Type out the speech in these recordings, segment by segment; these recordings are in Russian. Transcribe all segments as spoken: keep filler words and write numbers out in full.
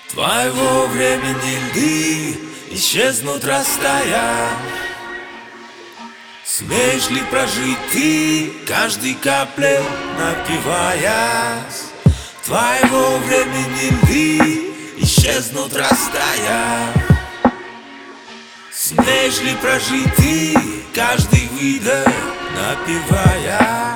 Твоего времени льды исчезнут, растая. Смеешь ли прожить ты каждой каплей, напиваясь? Твоего времени льды исчезнут, растая. Смеешь ли прожить ты каждый выдох, напивая?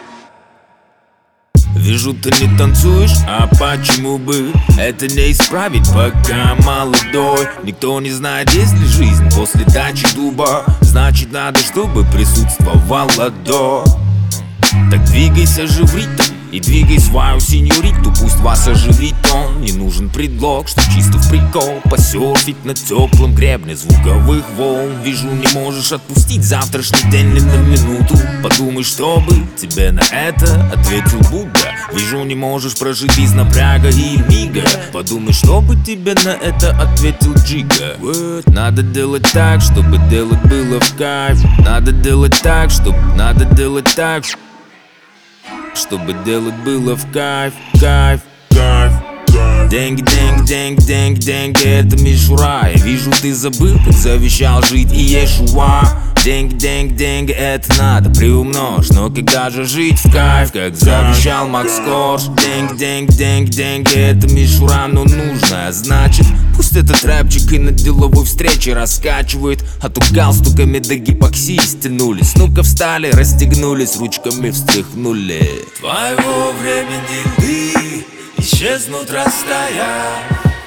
Вижу, ты не танцуешь, а почему бы это не исправить, пока молодой? Никто не знает, есть ли жизнь после дачи дуба. Значит, надо, чтобы присутствовало до. Так двигайся же в ритм и двигай свою сеньориту. Пусть вас оживит он, не нужен предлог, что чисто в прикол посерфить на теплом гребне звуковых волн. Вижу, не можешь отпустить завтрашний день ни на минуту. Подумай, что бы тебе на это ответил Будда. Вижу, не можешь прожить без напряга и мига. Подумай, что бы тебе на это ответил Джига. Надо делать так, чтобы делать было в кайф. Надо делать так, чтобы, надо делать так, чтобы делать было в кайф, кайф, кайф, кайф. Деньги, деньги, деньги, деньги, деньги, это мишура. Я вижу, ты забыл, как завещал жить и Иешуа. Деньги, деньги, деньги, это надо приумножь. Но когда же жить в кайф, как завещал Макс Корж? Деньги, деньги, деньги, деньги, это мишура, но нужно. Значит, пусть этот рэпчик и на деловой встрече раскачивает. А то галстуками до гипоксии стянулись. Ну-ка встали, расстегнулись, ручками встряхнули. Твоего времени льды исчезнут, растая.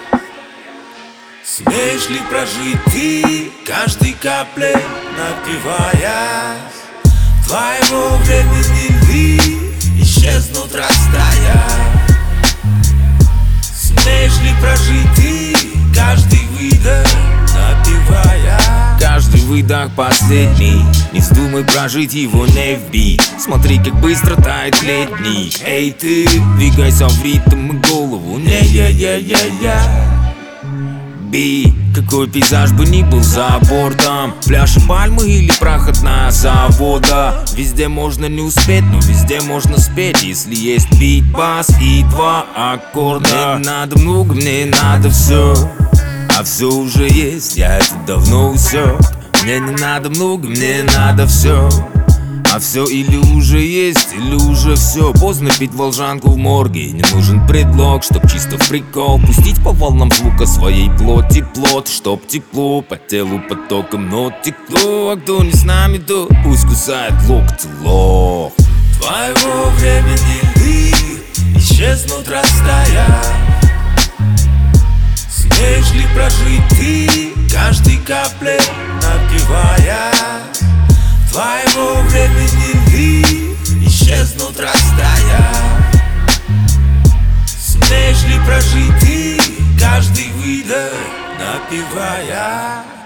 Смеешь ли прожить ты каждой каплей, напиваясь? Твоего времени льды исчезнут, растая. Смеешь ли прожить ты каждый выдох, напивая? Каждый выдох последний, не вздумай прожить его не в бит. Смотри, как быстро тает летний. Эй ты, двигайся в ритм и голову, не я-я-я-я. Би, какой пейзаж бы ни был за бортом, пляж и пальмы или проходная завода. Везде можно не успеть, но везде можно спеть, если есть бит, бас и два аккорда. Мне не надо много, мне надо все, а все уже есть, я это давно усек. Мне не надо много, мне надо все, а все или уже есть, или уже все. Поздно пить волжанку в морге, не нужен предлог, чтоб чисто в прикол пустить по волнам звука своей плоти плот. Чтоб тепло по телу потоком, но текло. А кто не с нами, то пусть кусает локти лох. Твоего времени льды исчезнут, растая. Смеешь ли прожить ты каждой каплей, напивая? Твоего времени льды исчезнут, растая. Смеешь ли прожить ты каждый выдох, напивая?